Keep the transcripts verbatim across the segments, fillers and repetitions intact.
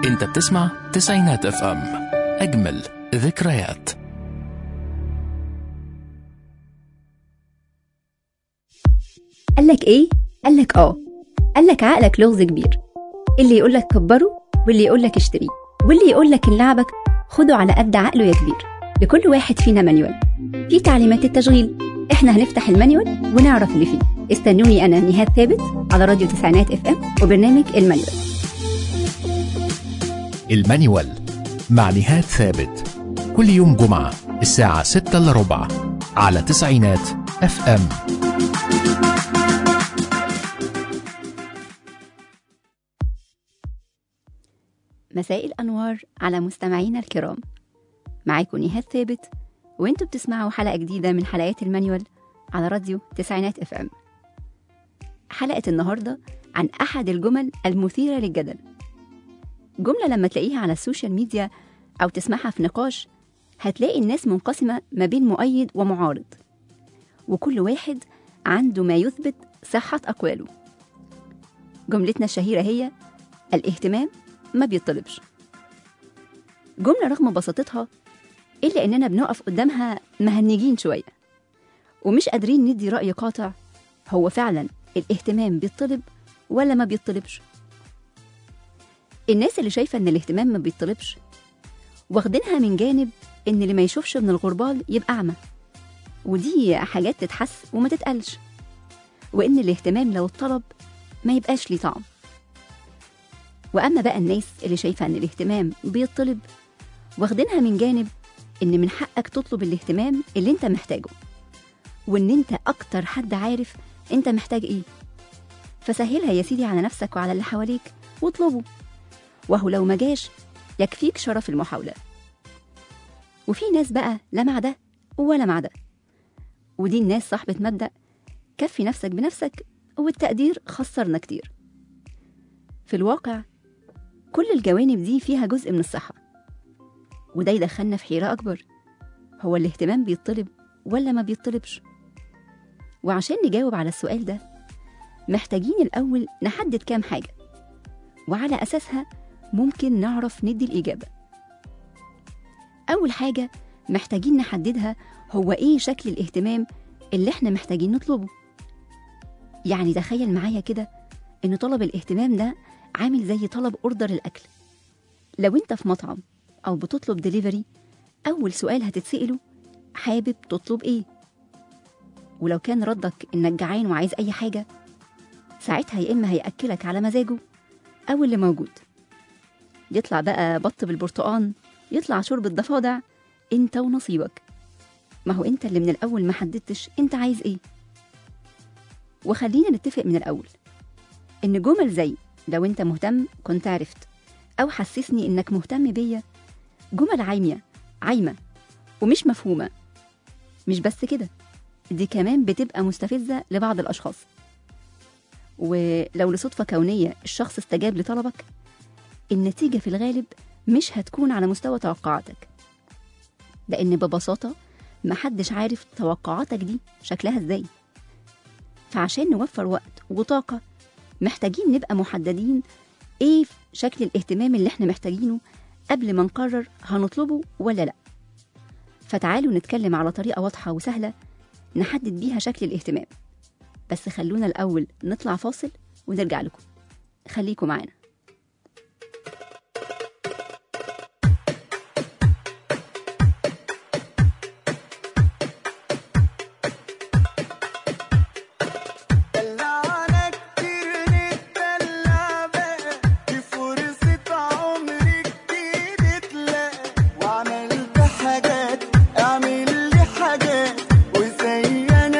انت بتسمع تسعينات اف ام، اجمل ذكريات. قالك ايه؟ قالك اه قالك عقلك لغز كبير، اللي يقولك كبره واللي يقولك اشتريه واللي يقولك ان لعبك خده على قد عقله يا كبير. لكل واحد فينا مانيوال في تعليمات التشغيل، احنا هنفتح المانيوال ونعرف اللي فيه. استنوني انا نهاد ثابت على راديو تسعينات اف ام وبرنامج المانيوال. المانيوال مع نهاد ثابت كل يوم جمعة الساعة ستة إلا ربع على تسعينات اف ام. مساء الأنوار على مستمعينا الكرام، معاكم نهاد ثابت وانتوا بتسمعوا حلقة جديدة من حلقات المانيوال على راديو تسعينات اف ام. حلقة النهاردة عن أحد الجمل المثيرة للجدل، جملة لما تلاقيها على السوشيال ميديا أو تسمعها في نقاش هتلاقي الناس منقسمة ما بين مؤيد ومعارض، وكل واحد عنده ما يثبت صحة أقواله. جملتنا الشهيرة هي الاهتمام ما بيطلبش. جملة رغم بساطتها إلا إننا بنقف قدامها مهنجين شوية ومش قادرين ندي رأي قاطع، هو فعلا الاهتمام بيطلب ولا ما بيطلبش؟ الناس اللي شايفة إن الاهتمام ما بيطلبش واخدينها من جانب إن اللي ما يشوفش من الغربال يبقى أعمى، ودي حاجات تتحس وما تتقالش، وإن الاهتمام لو اتطلب ما يبقاش ليه طعم. وأما بقى الناس اللي شايفة إن الاهتمام بيطلب واخدينها من جانب إن من حقك تطلب الاهتمام اللي انت محتاجه، وإن انت أكتر حد عارف انت محتاج إيه، فسهلها يا سيدي على نفسك وعلى اللي حواليك واطلبه، وهو لو ما جاش يكفيك شرف المحاولة. وفي ناس بقى لا مع ده ولا مع ده، ودي الناس صاحبة مبدأ كفي نفسك بنفسك والتقدير خسرنا كتير. في الواقع كل الجوانب دي فيها جزء من الصحة، وده يدخلنا في حيرة أكبر، هو الاهتمام بيطلب ولا ما بيطلبش؟ وعشان نجاوب على السؤال ده محتاجين الأول نحدد كام حاجة، وعلى أساسها ممكن نعرف ندي الإجابة. أول حاجة محتاجين نحددها هو إيه شكل الاهتمام اللي احنا محتاجين نطلبه. يعني تخيل معايا كده إن طلب الاهتمام ده عامل زي طلب أوردر الأكل. لو انت في مطعم أو بتطلب ديليفري، أول سؤال هتتسأله حابب تطلب إيه؟ ولو كان ردك إنك جعان وعايز أي حاجة، ساعتها يا إما هيأكلك على مزاجه أو اللي موجود، يطلع بقى بط بالبرتقان، يطلع شوربة ضفادع، انت ونصيبك. ما هو انت اللي من الأول ما حددتش انت عايز إيه. وخلينا نتفق من الأول إن جمل زي لو انت مهتم كنت عرفت، أو حسسني إنك مهتم بيا، جمل عايمة عايمة ومش مفهومة. مش بس كده، دي كمان بتبقى مستفزة لبعض الأشخاص. ولو لصدفة كونية الشخص استجاب لطلبك، النتيجة في الغالب مش هتكون على مستوى توقعاتك، لأن ببساطة محدش عارف توقعاتك دي شكلها ازاي. فعشان نوفر وقت وطاقة محتاجين نبقى محددين ايه شكل الاهتمام اللي احنا محتاجينه قبل ما نقرر هنطلبه ولا لا. فتعالوا نتكلم على طريقة واضحة وسهلة نحدد بيها شكل الاهتمام. بس خلونا الأول نطلع فاصل ونرجع لكم، خليكم معانا.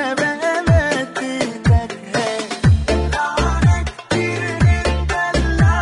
لا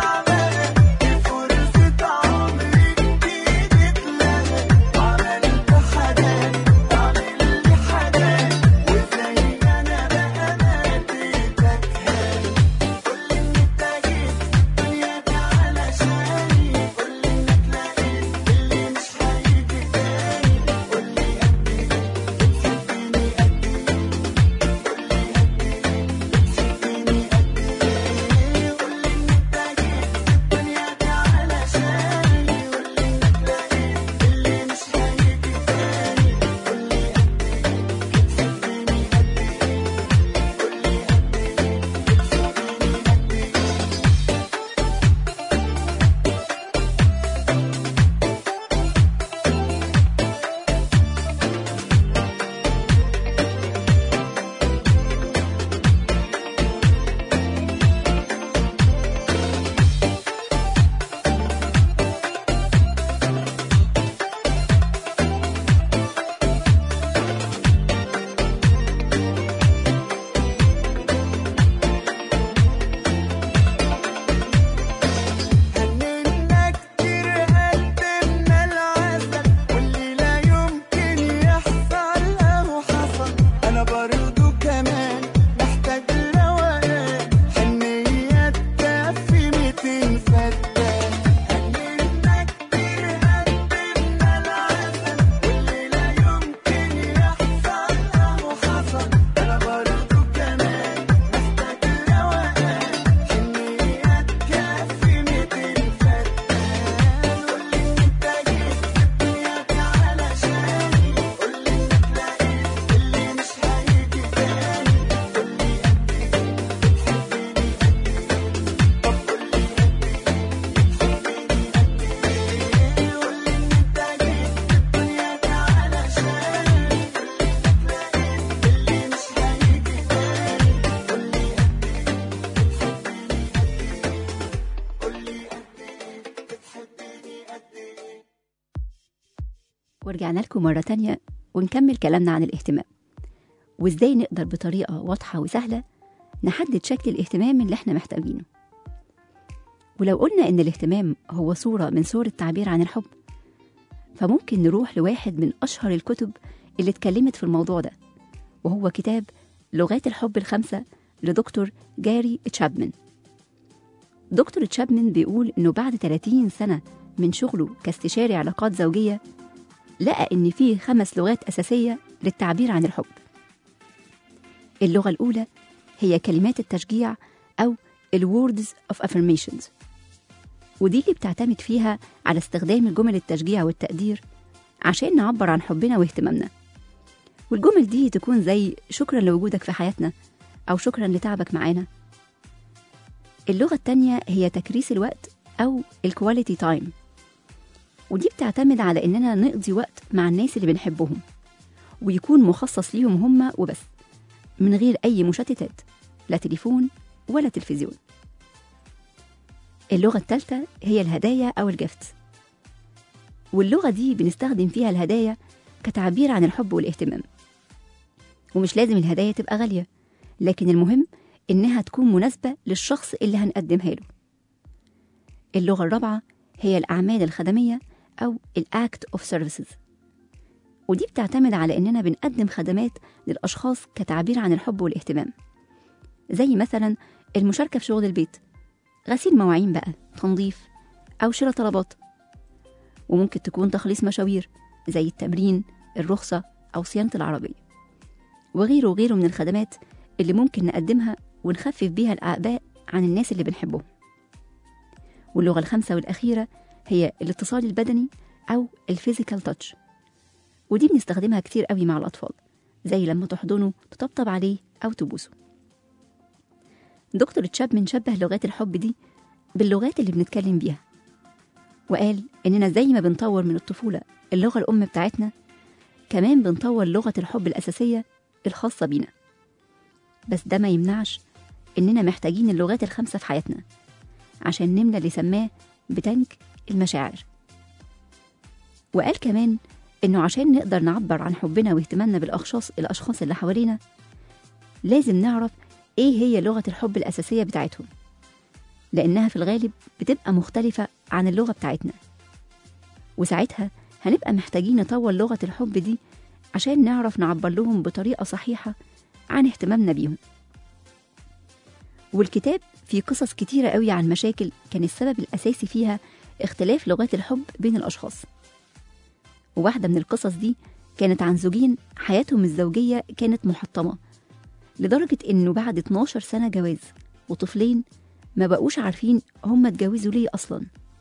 ورجعنا لكم مرة تانية ونكمل كلامنا عن الاهتمام، وإزاي نقدر بطريقة واضحة وسهلة نحدد شكل الاهتمام اللي احنا محتاجينه. ولو قلنا إن الاهتمام هو صورة من صور التعبير عن الحب، فممكن نروح لواحد من أشهر الكتب اللي اتكلمت في الموضوع ده، وهو كتاب لغات الحب الخمسة لدكتور جاري تشابمان. دكتور تشابمان بيقول إنه بعد ثلاثين سنة من شغله كاستشاري علاقات زوجية لقى إن فيه خمس لغات أساسية للتعبير عن الحب. اللغة الأولى هي كلمات التشجيع أو ال words of affirmations، ودي اللي بتعتمد فيها على استخدام الجمل التشجيع والتقدير عشان نعبر عن حبنا واهتمامنا. والجمل دي تكون زي شكرا لوجودك في حياتنا أو شكرا لتعبك معانا. اللغة التانية هي تكريس الوقت أو الكواليتي تايم، ودي بتعتمد على إننا نقضي وقت مع الناس اللي بنحبهم ويكون مخصص ليهم هم وبس، من غير أي مشتتات، لا تليفون ولا تلفزيون. اللغة الثالثة هي الهدايا أو الجفت، واللغة دي بنستخدم فيها الهدايا كتعبير عن الحب والاهتمام، ومش لازم الهدايا تبقى غالية، لكن المهم إنها تكون مناسبة للشخص اللي هنقدمها له. اللغة الرابعة هي الأعمال الخدمية أو الأكت أوف سيرفيسز، ودي بتعتمد على إننا بنقدم خدمات للأشخاص كتعبير عن الحب والاهتمام، زي مثلا المشاركة في شغل البيت، غسيل مواعين بقى، تنظيف، أو شراء طلبات. وممكن تكون تخليص مشاوير زي التمرين، الرخصة، أو صيانة العربية، وغيره وغيره من الخدمات اللي ممكن نقدمها ونخفف بيها الأعباء عن الناس اللي بنحبهم. واللغة الخامسة والأخيرة هي الاتصال البدني أو الفيزيكال تاتش، ودي بنستخدمها كتير قوي مع الأطفال، زي لما تحضنه، تطبطب عليه، أو تبوسه. دكتور تشابمان شبه لغات الحب دي باللغات اللي بنتكلم بيها، وقال إننا زي ما بنطور من الطفولة اللغة الأم بتاعتنا، كمان بنطور لغة الحب الأساسية الخاصة بينا. بس ده ما يمنعش إننا محتاجين اللغات الخمسة في حياتنا عشان نملى اللي سماه بتنك المشاعر. وقال كمان إنه عشان نقدر نعبر عن حبنا واهتمامنا بالأشخاص الأشخاص اللي حوالينا، لازم نعرف إيه هي لغة الحب الأساسية بتاعتهم، لأنها في الغالب بتبقى مختلفة عن اللغة بتاعتنا، وساعتها هنبقى محتاجين نطور لغة الحب دي عشان نعرف نعبر لهم بطريقة صحيحة عن اهتمامنا بيهم. والكتاب فيه قصص كتيرة قوي عن مشاكل كان السبب الأساسي فيها اختلاف لغات الحب بين الأشخاص. وواحدة من القصص دي كانت عن زوجين حياتهم الزوجية كانت محطمة، لدرجة إنه بعد اتناشر سنة جواز وطفلين ما بقوش عارفين هم اتجوزوا ليه أصلا.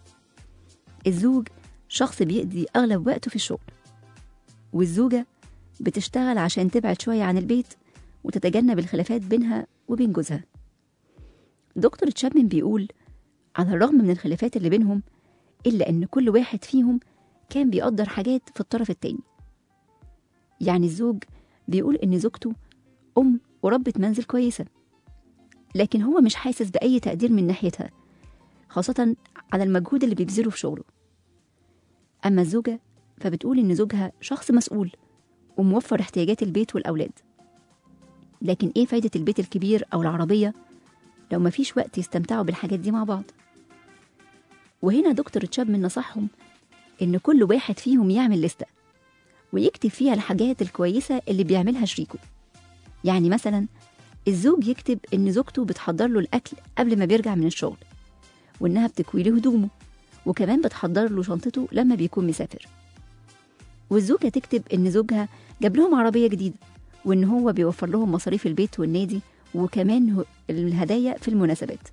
الزوج شخص بيقضي أغلب وقته في الشغل، والزوجة بتشتغل عشان تبعد شوية عن البيت وتتجنب الخلافات بينها وبين جوزها. دكتور تشابمان بيقول على الرغم من الخلافات اللي بينهم، إلا إن كل واحد فيهم كان بيقدر حاجات في الطرف التاني. يعني الزوج بيقول إن زوجته أم وربة منزل كويسة، لكن هو مش حاسس بأي تقدير من ناحيتها، خاصة على المجهود اللي بيبذله في شغله. أما الزوجة فبتقول إن زوجها شخص مسؤول وموفر احتياجات البيت والأولاد، لكن إيه فايدة البيت الكبير أو العربية لو مفيش وقت يستمتعوا بالحاجات دي مع بعض؟ وهنا دكتور تشابمان نصحهم إن كل واحد فيهم يعمل لستة ويكتب فيها الحاجات الكويسة اللي بيعملها شريكه. يعني مثلا الزوج يكتب إن زوجته بتحضر له الأكل قبل ما بيرجع من الشغل، وإنها بتكوي له هدومه، وكمان بتحضر له شنطته لما بيكون مسافر. والزوجة تكتب إن زوجها جاب لهم عربية جديدة، وإن هو بيوفر لهم مصاريف البيت والنادي وكمان الهدايا في المناسبات.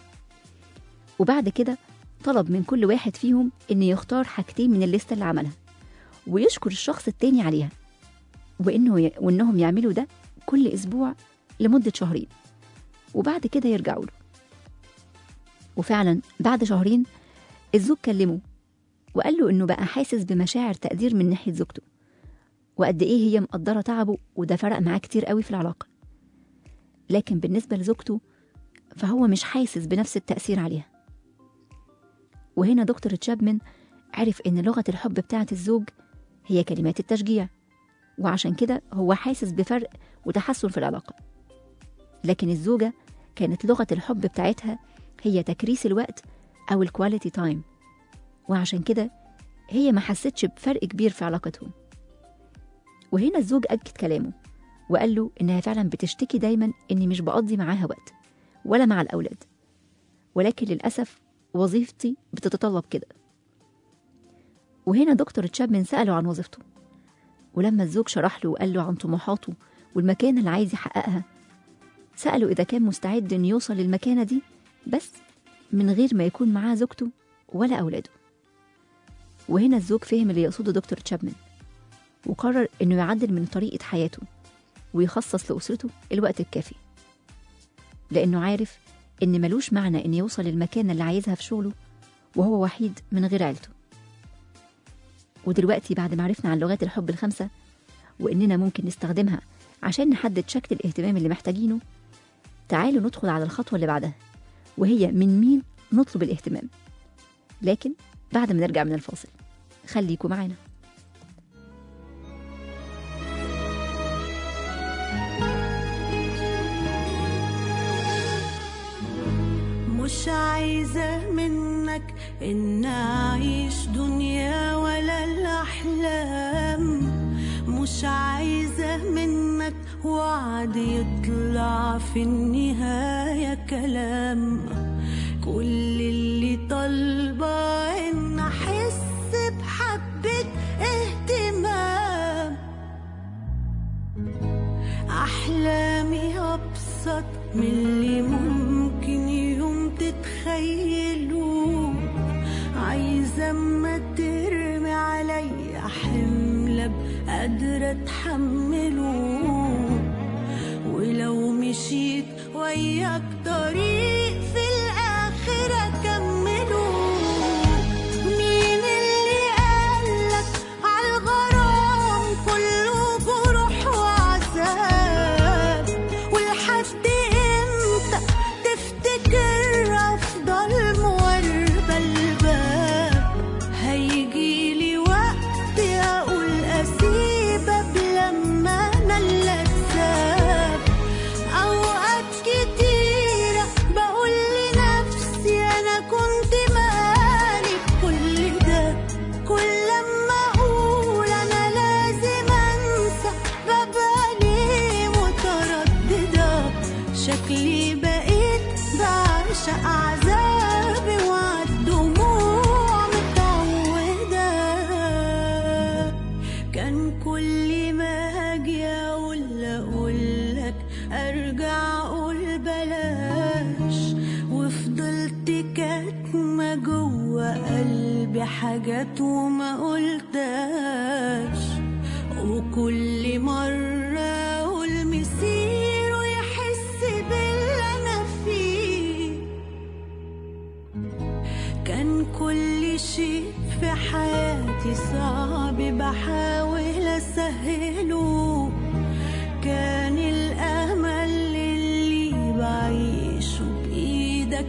وبعد كده طلب من كل واحد فيهم إن يختار حاجتين من الليستة اللي عملها ويشكر الشخص التاني عليها، وإنه ي... وإنهم يعملوا ده كل أسبوع لمدة شهرين، وبعد كده يرجعوا له. وفعلا بعد شهرين الزوج كلمه وقال له إنه بقى حاسس بمشاعر تقدير من ناحية زوجته، وقد إيه هي مقدرة تعبه، وده فرق معاه كتير قوي في العلاقة. لكن بالنسبة لزوجته فهو مش حاسس بنفس التأثير عليها. وهنا دكتور تشابمان عرف إن لغة الحب بتاعة الزوج هي كلمات التشجيع، وعشان كده هو حاسس بفرق وتحسن في العلاقة. لكن الزوجة كانت لغة الحب بتاعتها هي تكريس الوقت أو الكواليتي تايم، وعشان كده هي ما حستش بفرق كبير في علاقتهم. وهنا الزوج أكد كلامه وقال له إنها فعلا بتشتكي دايما إني مش بقضي معاها وقت ولا مع الأولاد، ولكن للأسف وظيفتي بتتطلب كده. وهنا دكتور تشابمان سأله عن وظيفته، ولما الزوج شرح له وقال له عن طموحاته والمكانة اللي عايز يحققها، سأله إذا كان مستعد إنه يوصل للمكانة دي بس من غير ما يكون معاه زوجته ولا أولاده. وهنا الزوج فهم اللي يقصده دكتور تشابمان، وقرر إنه يعدل من طريقة حياته ويخصص لأسرته الوقت الكافي، لأنه عارف إن ملوش معنى إن يوصل للمكانة اللي عايزها في شغله وهو وحيد من غير عيلته. ودلوقتي بعد ما عرفنا عن لغات الحب الخمسة وإننا ممكن نستخدمها عشان نحدد شكل الاهتمام اللي محتاجينه، تعالوا ندخل على الخطوة اللي بعدها، وهي من مين نطلب الاهتمام، لكن بعد ما نرجع من الفاصل. خليكم معانا. مش عايزة منك إن أعيش دنيا ولا الأحلام، مش عايزة منك وعد يطلع في النهاية كلام. كل اللي طالبة إن أحس بحبة اهتمام. أحلامي أبسط من اللي ممكن يوم تتخيلوا. عايزة أما ترمي علي حمل قادرة أتحمله، ولو مشيت وياك طريق في الآخر أكمله. مين اللي قالك عالغرام كله جروح وعذاب؟ ولحد امتى تفتكر أفضل مواربة الباب؟ هيجيلي وقت أقول أسيبك لما أنا اللي أتساب. أوقات كتيرة بقول لنفسي أنا كنت مالي كل ده. كل لما أقول أنا لازم أنسى ببقى ليه مترددة. شكلي بقيت بعشق عذابي وعالدموع متعودة. كان كل ما هاجي أقول أقولك أرجع أقول بلاش، وفضلت كاتمة جوا قلبي حاجات وما قلتاش. وكل مرة أقول مسير ويحس باللي أنا فيه. كان كل شيء في حياتي صعب بحاول أسهله. كان الأمل اللي بعيشه بإيدك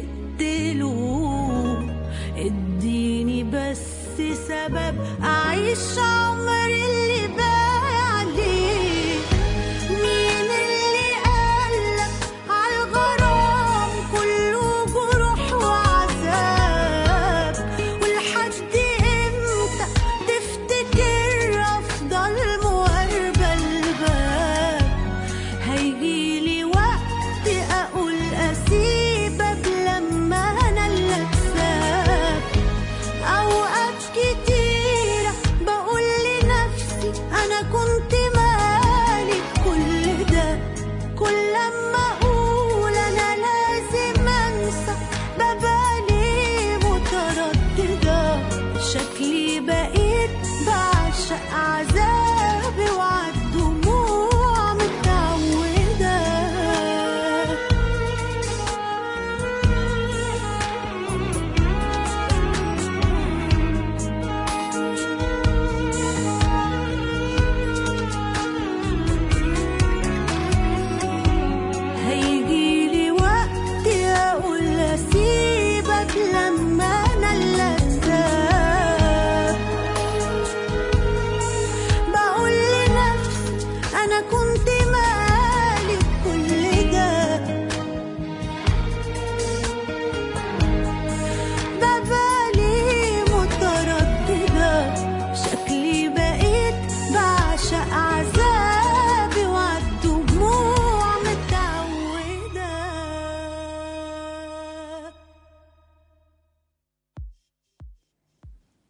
تقتله. اديني بس سبب أعيش عمري اللي باقي عليه. مين اللي قالك عالغرام كله جروح وعذاب؟ ولحد امتى تفتكر أفضل مواربة الباب؟ هيجيلي وقت أقول أسيبك لما أنا اللي أتساب. أوقات كتيرة بقول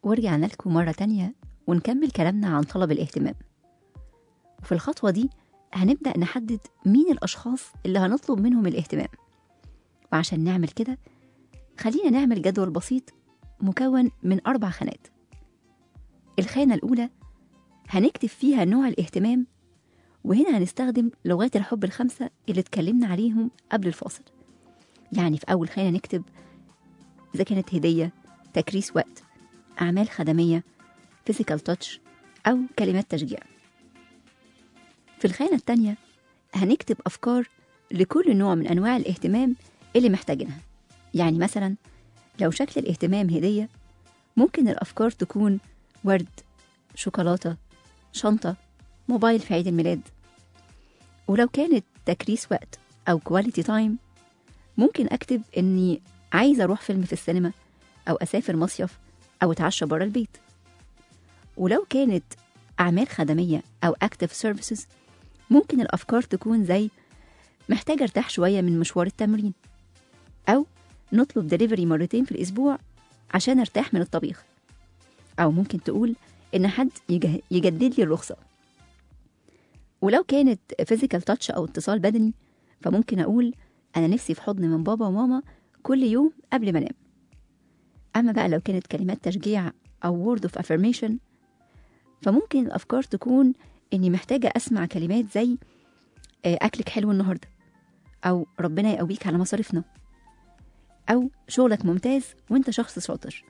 ورجعنا لكم مرة تانية ونكمل كلامنا عن طلب الاهتمام. وفي الخطوة دي هنبدأ نحدد مين الأشخاص اللي هنطلب منهم الاهتمام. وعشان نعمل كده خلينا نعمل جدول بسيط مكون من أربع خانات. الخانة الأولى هنكتب فيها نوع الاهتمام، وهنا هنستخدم لغات الحب الخمسة اللي اتكلمنا عليهم قبل الفاصل. يعني في أول خانة نكتب إذا كانت هدية، تكريس وقت، أعمال خدمية، physical touch، أو كلمات تشجيع. في الخانة التانية هنكتب أفكار لكل نوع من أنواع الاهتمام اللي محتاجينها. يعني مثلا لو شكل الاهتمام هدية، ممكن الأفكار تكون ورد، شوكولاتة، شنطة، موبايل في عيد الميلاد. ولو كانت تكريس وقت أو كواليتي تايم، ممكن أكتب إني عايزة أروح فيلم في السينما، أو أسافر مصيف، أو أتعشى برا البيت. ولو كانت أعمال خدمية أو active services، ممكن الأفكار تكون زي محتاجة أرتاح شوية من مشوار التمرين، أو نطلب دليفري مرتين في الأسبوع عشان أرتاح من الطبيخ، أو ممكن تقول إن حد يجدد لي الرخصة. ولو كانت physical touch أو اتصال بدني، فممكن أقول أنا نفسي في حضن من بابا وماما كل يوم قبل ما أنام. أما بقى لو كانت كلمات تشجيع أو word of affirmation، فممكن الأفكار تكون إني محتاجة أسمع كلمات زي أكلك حلو النهاردة، أو ربنا يقويك على مصاريفنا، أو شغلك ممتاز وإنت شخص شاطر.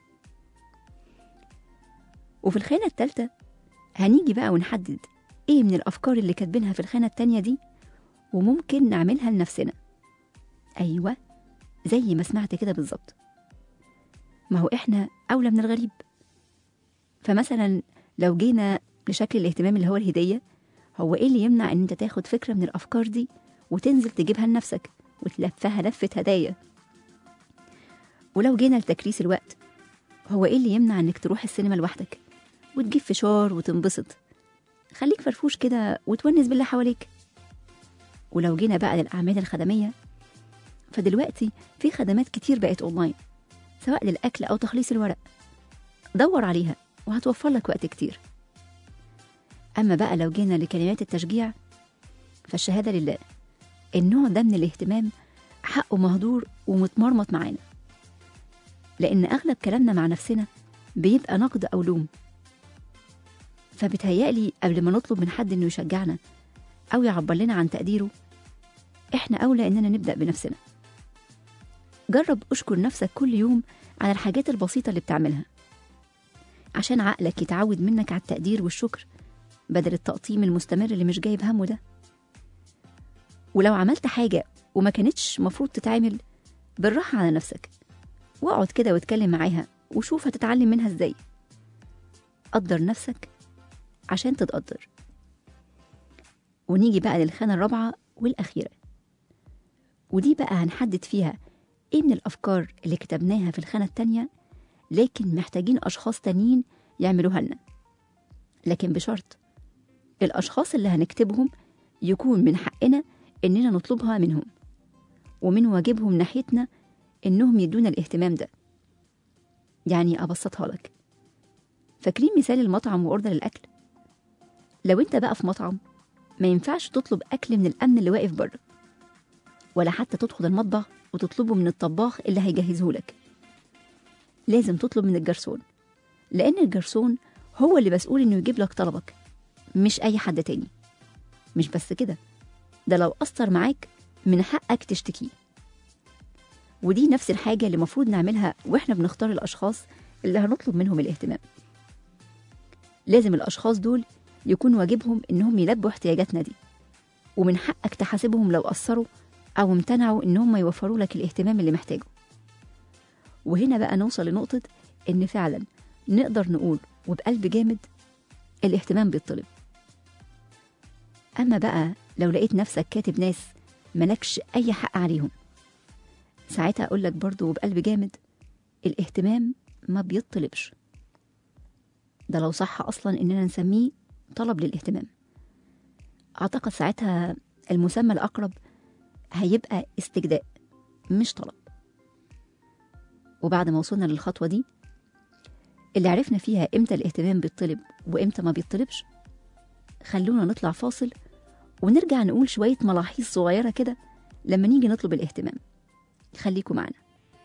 وفي الخانة الثالثة هنيجي بقى ونحدد إيه من الأفكار اللي كاتبينها في الخانة التانية دي وممكن نعملها لنفسنا. أيوة، زي ما سمعت كده بالظبط، ما هو إحنا أولى من الغريب. فمثلا لو جينا لشكل الاهتمام اللي هو الهدية، هو إيه اللي يمنع إن أنت تاخد فكرة من الأفكار دي وتنزل تجيبها لنفسك وتلفها لفة هدايا؟ ولو جينا لتكريس الوقت، هو إيه اللي يمنع إنك تروح السينما لوحدك وتجيب فشار وتنبسط؟ خليك فرفوش كده وتونس باللي حواليك. ولو جينا بقى للأعمال الخدمية، فدلوقتي في خدمات كتير بقت أونلاين، سواء للأكل أو تخليص الورق. دور عليها وهتوفر لك وقت كتير. أما بقى لو جينا لكلمات التشجيع، فالشهادة لله النوع ده من الاهتمام حقه مهدور ومتمرمط معانا، لأن أغلب كلامنا مع نفسنا بيبقى نقد أو لوم. فبتهيألي قبل ما نطلب من حد إنه يشجعنا أو يعبر لنا عن تقديره، إحنا أولى إننا نبدأ بنفسنا. جرب أشكر نفسك كل يوم على الحاجات البسيطة اللي بتعملها، عشان عقلك يتعود منك على التقدير والشكر بدل التقطيم المستمر اللي مش جايب همه ده. ولو عملت حاجة وما كانتش مفروض تتعمل، بالراحة على نفسك واقعد كده واتكلم معاها وشوف هتتعلم منها ازاي. قدر نفسك عشان تتقدر. ونيجي بقى للخانة الرابعة والأخيرة، ودي بقى هنحدد فيها ايه من الأفكار اللي كتبناها في الخانة التانية لكن محتاجين أشخاص تانيين يعملوها لنا. لكن بشرط الأشخاص اللي هنكتبهم يكون من حقنا إننا نطلبها منهم، ومن واجبهم ناحيتنا إنهم يدونا الاهتمام ده. يعني أبسطها لك، فاكرين مثال المطعم وأوردر الأكل؟ لو أنت بقى في مطعم، ما ينفعش تطلب أكل من الأمن اللي واقف بره، ولا حتى تدخل المطبخ وتطلبه من الطباخ اللي هيجهزه لك. لازم تطلب من الجرسون، لأن الجرسون هو اللي مسؤول إنه يجيب لك طلبك، مش أي حد تاني. مش بس كده، ده لو قصر معاك من حقك تشتكيه. ودي نفس الحاجة اللي مفروض نعملها وإحنا بنختار الأشخاص اللي هنطلب منهم الاهتمام. لازم الأشخاص دول يكون واجبهم إنهم يلبوا احتياجاتنا دي، ومن حقك تحاسبهم لو قصروا أو امتنعوا إنهم يوفروا لك الاهتمام اللي محتاجه. وهنا بقى نوصل لنقطة إن فعلا نقدر نقول وبقلب جامد الاهتمام بيطلب. أما بقى لو لقيت نفسك كاتب ناس ملكش أي حق عليهم، ساعتها أقول لك برضو وبقلب جامد الاهتمام ما بيطلبش. ده لو صح أصلا إننا نسميه طلب للاهتمام. أعتقد ساعتها المسمى الأقرب هيبقى استجداء مش طلب. وبعد ما وصلنا للخطوة دي، اللي عرفنا فيها إمتى الاهتمام بيطلب وإمتى ما بيطلبش، خلونا نطلع فاصل ونرجع نقول شوية ملاحظ صغيرة كده لما نيجي نطلب الاهتمام. خليكم معنا.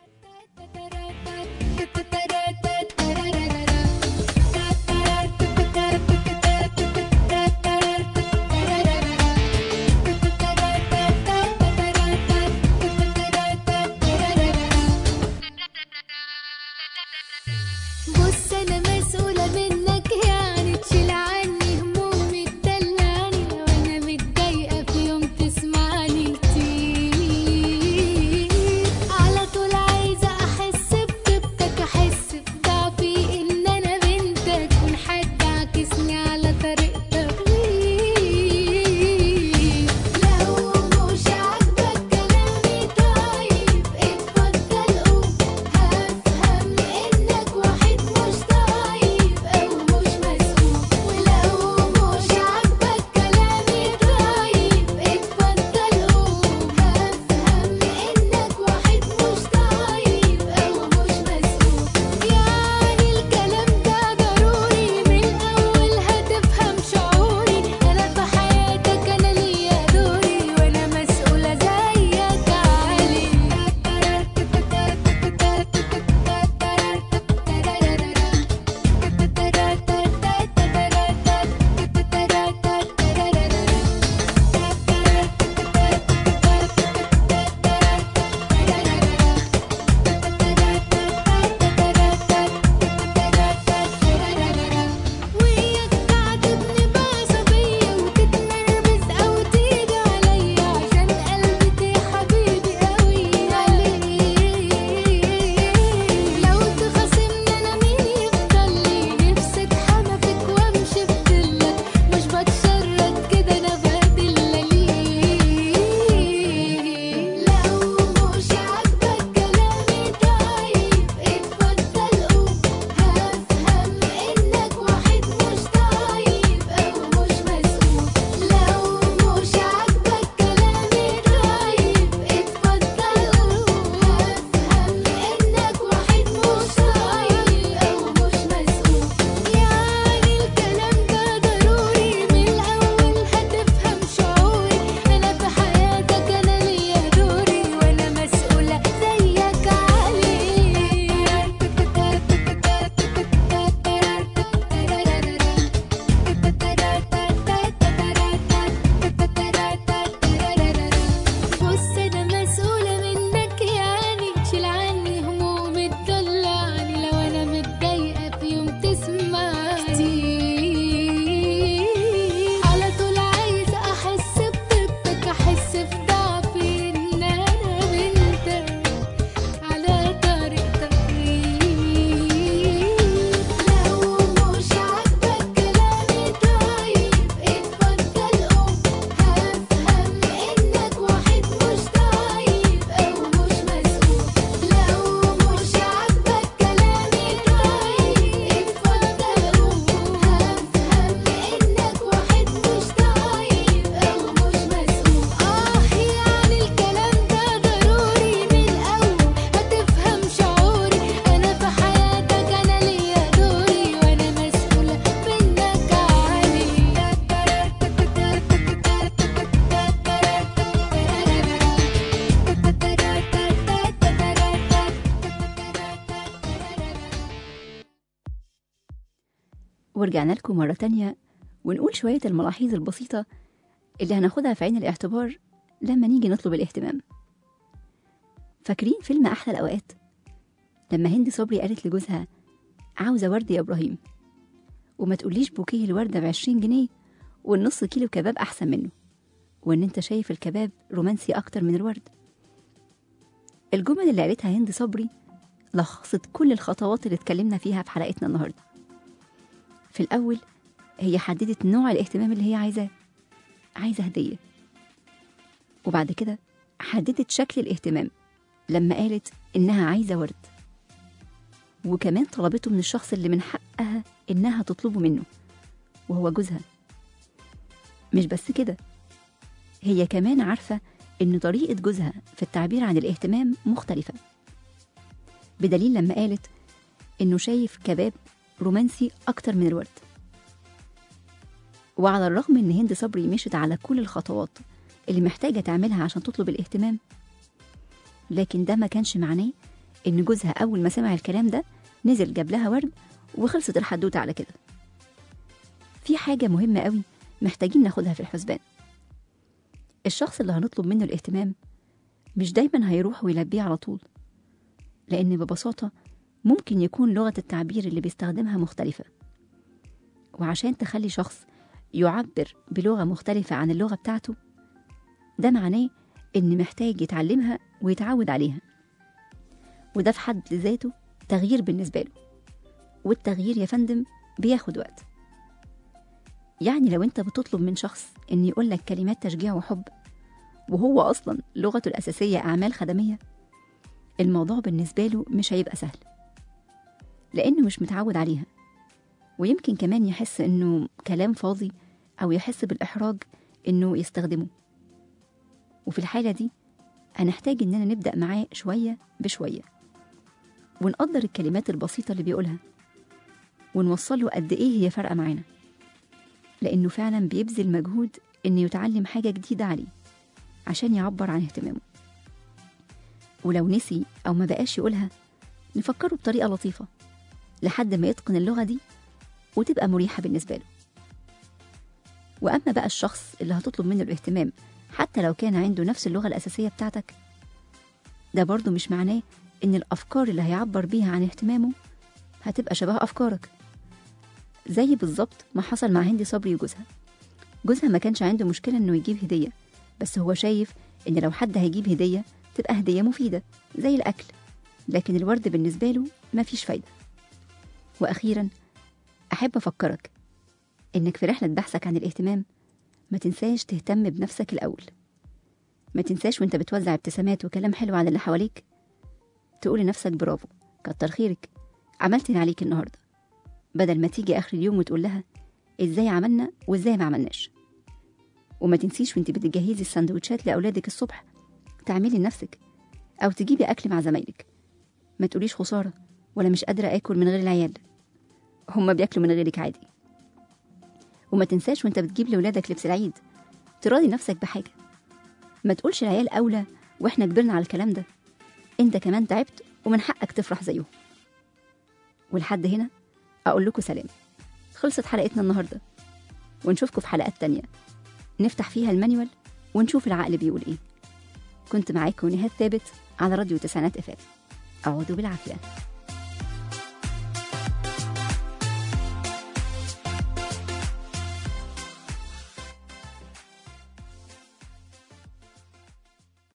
بص انا مسؤولة منك، يعني تشيل عني همومي تدلعني، لو انا متضايقة في يوم تسمعني كتير، على طول عايزة احس بطيبتك، احس بضعفي ان انا بنتك، كون حد عاكسني على طريقتك، لو مش عاجبك كلامي طيب اتفضل قول، هفهم انك واحد مش طيب او مش مسؤول، ولو مش عاجبك كلامي طيب اتفضل قول، هفهم انك واحد مش طيب او مش مسؤول، يعني الكلام ده ضروري من الاول هتفهم شعوري، انا في حياتك انا ليا دوري وانا مسؤولة زيك عليك. وياك تعاتبني بعصبية وتتنرفز أو تيجي عليا، عشان قلبي يا حبيبي قوي عليك، لو تخاصمني أنا مين يفضلي، نفسي اتحمى فيك وامشي بضلك، مش بتشرد كده أنا بهدلة ليك، لو مش عاجبك كلامي طيب اتفضل قول، هفهم انك واحد مش طيب او مش مسؤول، لو مش عاجبك كلامي طيب اتفضل قول، هفهم انك واحد مش طيب او مش مسؤول، يعني الكلام ده ضروري من الاول هتفهم شعوري، انا في حياتك انا ليا دوري وانا مسؤولة زيك عليك. بص انا مسؤولة منك، يعني تشيل عني همومي تدلعني، لو انا متضايقة في يوم تسمع كتير، على طول عايزة احس بطيبتك، احس بضعفي ان انا بنتك على طريقتك، لو مش عاجبك كلامي طيب اتفضل قول، هفهم انك واحد مش طيب او مش مسؤول، لو مش عاجبك كلامي طيب اتفضل قول، هفهم انك واحد مش طيب او مش مسؤول، اه يعني الكلام ده ضروري من الاول هتفهم شعوري، انا في حياتك انا ليا دوري وانا مسؤولة منك ورجعنا لكم مرة تانية ونقول شوية الملاحظ البسيطة اللي هناخدها في عين الاعتبار لما نيجي نطلب الاهتمام. فاكرين فيلم أحلى الأوقات لما هند صبري قالت لجوزها عاوزة ورد يا إبراهيم، وما تقوليش بوكيه الوردة بعشرين جنيه والنص كيلو كباب أحسن منه، وإن أنت شايف الكباب رومانسي أكتر من الورد. الجمل اللي قالتها هند صبري لخصت كل الخطوات اللي اتكلمنا فيها في حلقتنا النهاردة. في الأول هي حددت نوع الاهتمام اللي هي عايزاه، عايزة هدية، وبعد كده حددت شكل الاهتمام لما قالت إنها عايزة ورد، وكمان طلبته من الشخص اللي من حقها إنها تطلبه منه وهو جوزها. مش بس كده، هي كمان عارفة إن طريقة جوزها في التعبير عن الاهتمام مختلفة، بدليل لما قالت إنه شايف كباب رومانسي أكتر من الورد. وعلى الرغم إن هند صبري مشت على كل الخطوات اللي محتاجة تعملها عشان تطلب الاهتمام، لكن ده ما كانش معناه إن جوزها أول ما سمع الكلام ده نزل جاب لها ورد وخلصت الحدوتة على كده. في حاجة مهمة قوي محتاجين ناخدها في الحسبان. الشخص اللي هنطلب منه الاهتمام مش دايما هيروح ويلبيه على طول، لأن ببساطة ممكن يكون لغة التعبير اللي بيستخدمها مختلفة. وعشان تخلي شخص يعبر بلغة مختلفة عن اللغة بتاعته، ده معناه إن محتاج يتعلمها ويتعود عليها، وده في حد ذاته تغيير بالنسبة له. والتغيير يا فندم بياخد وقت. يعني لو انت بتطلب من شخص إن يقولك كلمات تشجيع وحب وهو أصلا لغته الأساسية أعمال خدمية، الموضوع بالنسبة له مش هيبقى سهل، لأنه مش متعود عليها، ويمكن كمان يحس إنه كلام فاضي أو يحس بالإحراج إنه يستخدمه. وفي الحالة دي هنحتاج إننا نبدأ معاه شوية بشوية، ونقدر الكلمات البسيطة اللي بيقولها، ونوصله قد إيه هي فارقة معانا، لأنه فعلا بيبذل مجهود إنه يتعلم حاجة جديدة عليه عشان يعبر عن اهتمامه. ولو نسي أو ما بقاش يقولها، نفكره بطريقة لطيفة لحد ما يتقن اللغة دي وتبقى مريحة بالنسبة له. وأما بقى الشخص اللي هتطلب منه الاهتمام حتى لو كان عنده نفس اللغة الأساسية بتاعتك، ده برضو مش معناه إن الأفكار اللي هيعبر بيها عن اهتمامه هتبقى شبه أفكارك. زي بالظبط ما حصل مع هند صبري وجوزها. جوزها ما كانش عنده مشكلة إنه يجيب هدية، بس هو شايف إن لو حد هيجيب هدية تبقى هدية مفيدة زي الأكل، لكن الورد بالنسبة له ما فيش فايدة. وأخيرا أحب أفكرك إنك في رحلة بحثك عن الاهتمام ما تنساش تهتم بنفسك الأول. ما تنساش وانت بتوزع ابتسامات وكلام حلو على اللي حواليك تقول لنفسك برافو، كتر خيرك، عملت اللي عليك النهاردة، بدل ما تيجي آخر اليوم وتقول لها إزاي عملنا وإزاي ما عملناش. وما تنسيش وانت بتجهزي السندوتشات لأولادك الصبح تعملي لنفسك أو تجيبي أكل مع زمايلك. ما تقوليش خسارة ولا مش قادرة آكل من غير العيال، هما بياكلوا من غيرك عادي. وما تنساش وانت بتجيب لولادك لبس العيد تراضي نفسك بحاجة. ما تقولش العيال أولى واحنا كبرنا على الكلام ده، انت كمان تعبت ومن حقك تفرح زيهم. ولحد هنا أقول لكم سلام، خلصت حلقتنا النهاردة، ونشوفكم في حلقات تانية نفتح فيها المانيوال ونشوف العقل بيقول ايه. كنت معاكم نهاد ثابت على راديو تسعينات اف ام. أعوذ بالعافية.